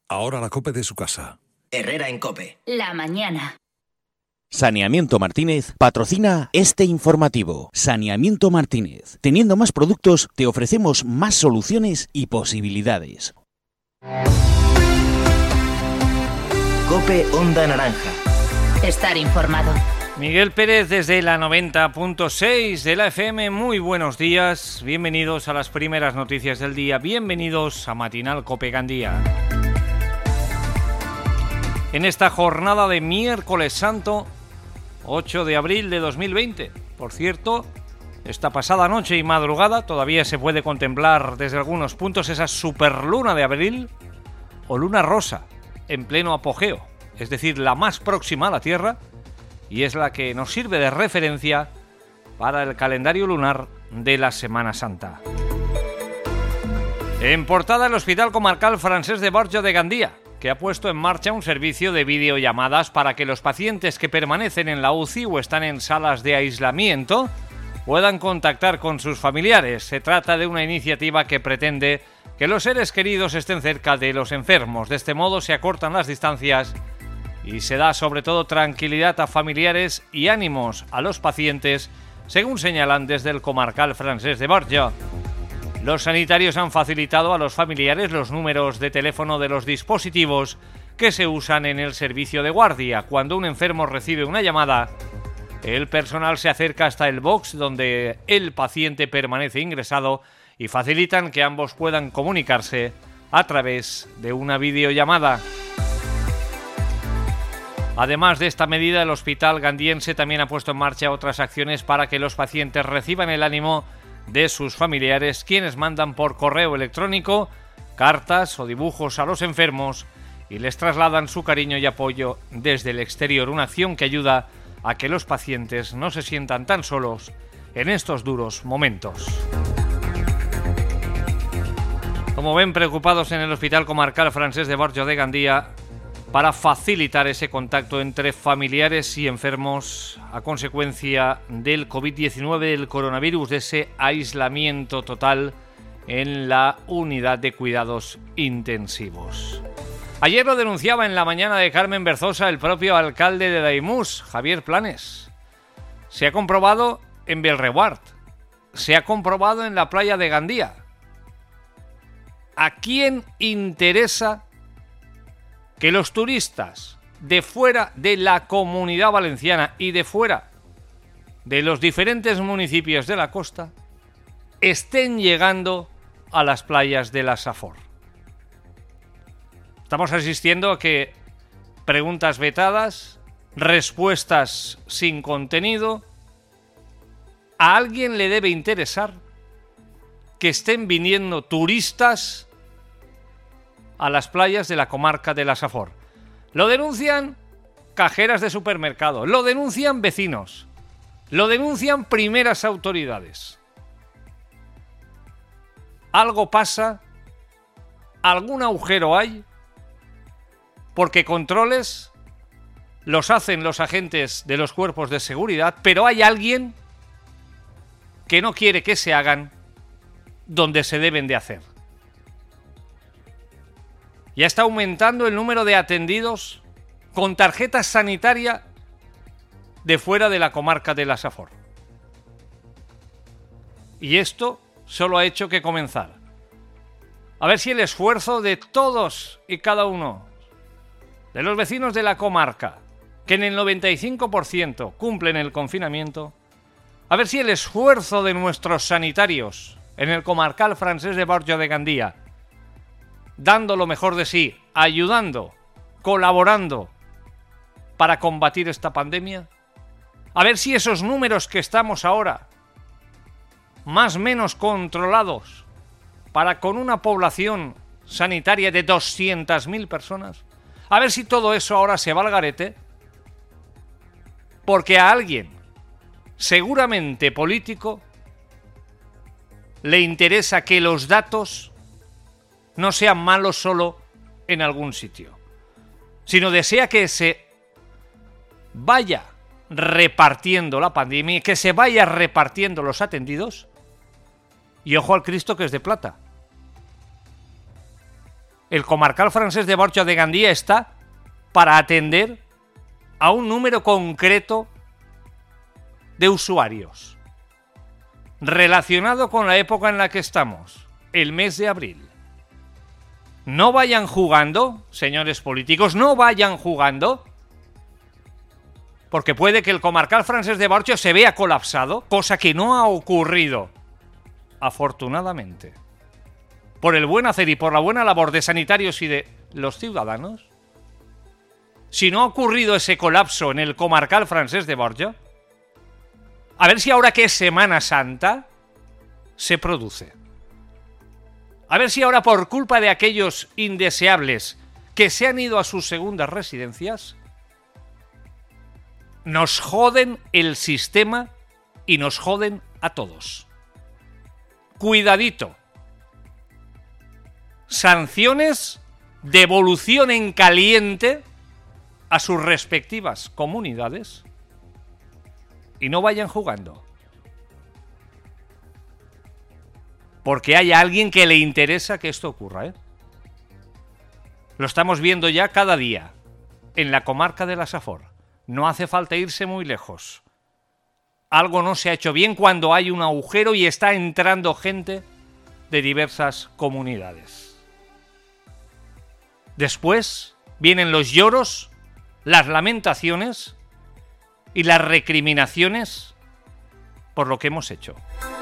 Ahora la COPE de su casa. Herrera en COPE. La mañana. Saneamiento Martínez patrocina este informativo. Saneamiento Martínez. Teniendo más productos, te ofrecemos más soluciones y posibilidades. COPE Onda Naranja. Estar informado. Miguel Pérez desde la 90.6 de la FM. Muy buenos días. Bienvenidos a las primeras noticias del día. Bienvenidos a Matinal COPE Gandía. En esta jornada de miércoles santo, 8 de abril de 2020. Por cierto, esta pasada noche y madrugada todavía se puede contemplar desde algunos puntos esa superluna de abril o luna rosa en pleno apogeo, es decir, la más próxima a la Tierra y es la que nos sirve de referencia para el calendario lunar de la Semana Santa. En portada, el Hospital Comarcal Francés de Borja de Gandía, que ha puesto en marcha un servicio de videollamadas para que los pacientes que permanecen en la UCI o están en salas de aislamiento puedan contactar con sus familiares. Se trata de una iniciativa que pretende que los seres queridos estén cerca de los enfermos. De este modo se acortan las distancias y se da sobre todo tranquilidad a familiares y ánimos a los pacientes, según señalan desde el Comarcal Francés de Borja. Los sanitarios han facilitado a los familiares los números de teléfono de los dispositivos que se usan en el servicio de guardia. Cuando un enfermo recibe una llamada, el personal se acerca hasta el box donde el paciente permanece ingresado y facilitan que ambos puedan comunicarse a través de una videollamada. Además de esta medida, el hospital gandiense también ha puesto en marcha otras acciones para que los pacientes reciban el ánimo de sus familiares, quienes mandan por correo electrónico cartas o dibujos a los enfermos y les trasladan su cariño y apoyo desde el exterior, una acción que ayuda a que los pacientes no se sientan tan solos en estos duros momentos. Como ven, preocupados en el Hospital Comarcal Francés de Borja de Gandía para facilitar ese contacto entre familiares y enfermos a consecuencia del COVID-19, del coronavirus, de ese aislamiento total en la unidad de cuidados intensivos. Ayer lo denunciaba en la mañana de Carmen Berzosa el propio alcalde de Daimús, Javier Planes. Se ha comprobado en Belreguard, se ha comprobado en la playa de Gandía. ¿A quién interesa que los turistas de fuera de la Comunidad Valenciana y de fuera de los diferentes municipios de la costa estén llegando a las playas de la Safor? Estamos asistiendo a que preguntas vetadas, respuestas sin contenido. ¿A alguien le debe interesar que estén viniendo turistas a las playas de la comarca de la Safor? Lo denuncian cajeras de supermercado, lo denuncian vecinos, lo denuncian primeras autoridades. Algo pasa, algún agujero hay, porque controles los hacen los agentes de los cuerpos de seguridad, pero hay alguien que no quiere que se hagan donde se deben de hacer. Ya está aumentando el número de atendidos con tarjeta sanitaria de fuera de la comarca de la Safor. Y esto solo ha hecho que comenzar. A ver si el esfuerzo de todos y cada uno de los vecinos de la comarca, que en el 95% cumplen el confinamiento, a ver si el esfuerzo de nuestros sanitarios en el Comarcal Francés de Borja de Gandía, dando lo mejor de sí, ayudando, colaborando para combatir esta pandemia, a ver si esos números que estamos ahora más o menos controlados para con una población sanitaria de 200.000 personas, a ver si todo eso ahora se va al garete, porque a alguien, seguramente político, le interesa que los datos no sean malos solo en algún sitio, sino desea que se vaya repartiendo la pandemia, que se vaya repartiendo los atendidos, y ojo al Cristo que es de plata. el comarcal francés de Borja de Gandía está para atender a un número concreto de usuarios relacionado con la época en la que estamos, el mes de abril. No vayan jugando, señores políticos, no vayan jugando, porque puede que el comarcal francés de Borja se vea colapsado, cosa que no ha ocurrido, afortunadamente, por el buen hacer y por la buena labor de sanitarios y de los ciudadanos. Si no ha ocurrido ese colapso en el comarcal francés de Borja, a ver si ahora que es Semana Santa se produce. A ver si ahora, por culpa de aquellos indeseables que se han ido a sus segundas residencias, nos joden el sistema y nos joden a todos. Cuidadito. Sanciones, devolución en caliente a sus respectivas comunidades y no vayan jugando. Porque hay alguien que le interesa que esto ocurra, ¿eh? Lo estamos viendo ya cada día en la comarca de la Safor. No hace falta irse muy lejos. Algo no se ha hecho bien cuando hay un agujero y está entrando gente de diversas comunidades. Después vienen los lloros, las lamentaciones y las recriminaciones por lo que hemos hecho.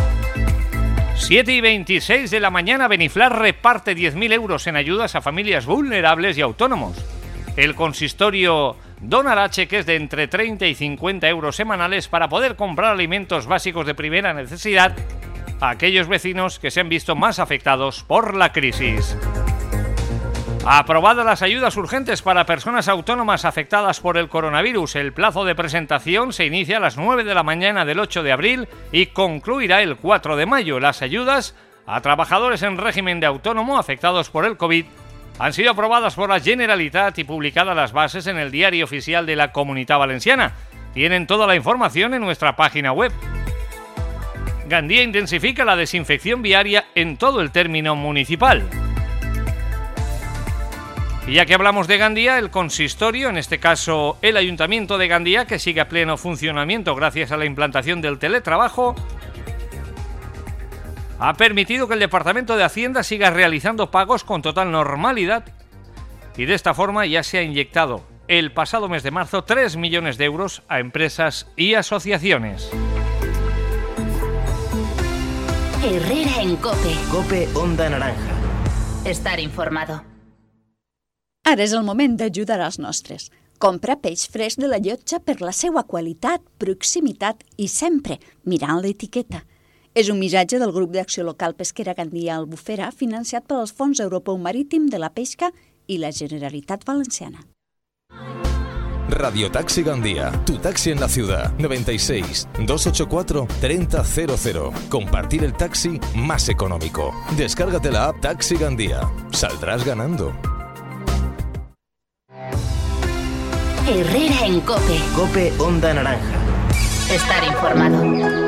7:26 de la mañana, Beniflás reparte 10.000 euros en ayudas a familias vulnerables y autónomos. El consistorio donará cheques de entre 30 y 50 euros semanales para poder comprar alimentos básicos de primera necesidad a aquellos vecinos que se han visto más afectados por la crisis. Aprobadas las ayudas urgentes para personas autónomas afectadas por el coronavirus. El plazo de presentación se inicia a las 9 de la mañana del 8 de abril y concluirá el 4 de mayo. Las ayudas a trabajadores en régimen de autónomo afectados por el COVID han sido aprobadas por la Generalitat y publicadas las bases en el Diario Oficial de la Comunitat Valenciana. Tienen toda la información en nuestra página web. Gandía intensifica la desinfección viaria en todo el término municipal. Y ya que hablamos de Gandía, el consistorio, en este caso el Ayuntamiento de Gandía, que sigue a pleno funcionamiento gracias a la implantación del teletrabajo, ha permitido que el Departamento de Hacienda siga realizando pagos con total normalidad y de esta forma ya se ha inyectado el pasado mes de marzo 3 millones de euros a empresas y asociaciones. Herrera en COPE. COPE Onda Naranja. Estar informado. Ara és el moment d'ajudar els nostres. Compra peix fresc de la Llotja per la seva qualitat, proximitat i sempre mirant l'etiqueta. És un missatge del grup d'acció local pesquera Gandia Albufera financiat pels Fons Europeu Marítim de la Pesca i la Generalitat Valenciana. Radio Taxi Gandía, tu taxi en la ciudad. 96 284 3000. Compartir el taxi más económico. Descárgate la app Taxi Gandía. Saldrás ganando. Herrera en COPE. COPE Onda Naranja. Estar informado.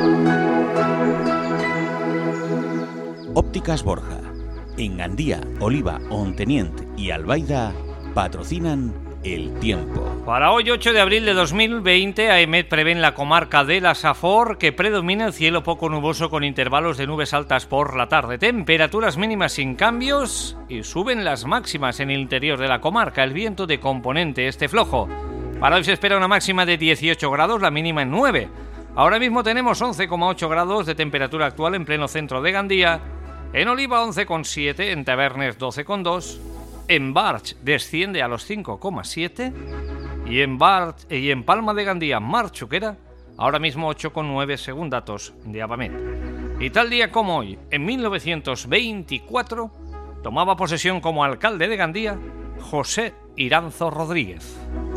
Ópticas Borja. En Gandía, Oliva, Ontenient y Albaida patrocinan el tiempo. Para hoy, 8 de abril de 2020, AEMET prevé en la comarca de la Safor que predomina el cielo poco nuboso con intervalos de nubes altas por la tarde. Temperaturas mínimas sin cambios y suben las máximas en el interior de la comarca. El viento de componente este flojo. Para hoy se espera una máxima de 18 grados, la mínima en 9. Ahora mismo tenemos 11,8 grados de temperatura actual en pleno centro de Gandía. En Oliva 11,7, en Tavernes 12,2. En Barx desciende a los 5,7 y en Palma de Gandía, Mar Chuquera, ahora mismo 8,9 según datos de Abamet. Y tal día como hoy, en 1924, tomaba posesión como alcalde de Gandía José Iranzo Rodríguez.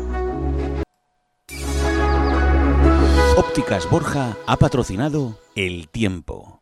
Ópticas Borja ha patrocinado el tiempo.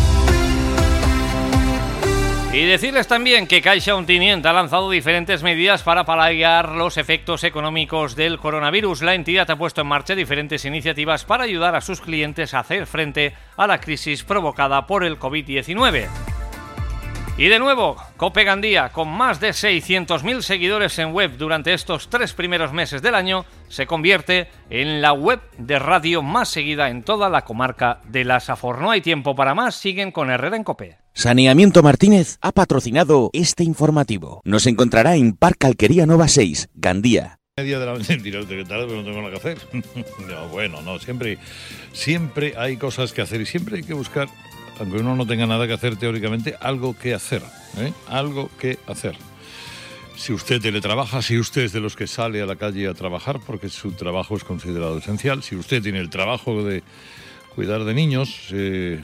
Y decirles también que Caixa Ontinyent ha lanzado diferentes medidas para paliar los efectos económicos del coronavirus. La entidad ha puesto en marcha diferentes iniciativas para ayudar a sus clientes a hacer frente a la crisis provocada por el COVID-19. Y de nuevo, COPE Gandía, con más de 600.000 seguidores en web durante estos 3 primeros meses del año, se convierte en la web de radio más seguida en toda la comarca de la Safor. No hay tiempo para más, siguen con Herrera en COPE. Saneamiento Martínez ha patrocinado este informativo. Nos encontrará en Parque Alquería Nova 6, Gandía. Media de la mentira, que tarde, pero no tengo nada que hacer. No, bueno, no, siempre hay cosas que hacer y siempre hay que buscar, aunque uno no tenga nada que hacer teóricamente, algo que hacer, algo que hacer. Si usted teletrabaja, si usted es de los que sale a la calle a trabajar porque su trabajo es considerado esencial, si usted tiene el trabajo de cuidar de niños,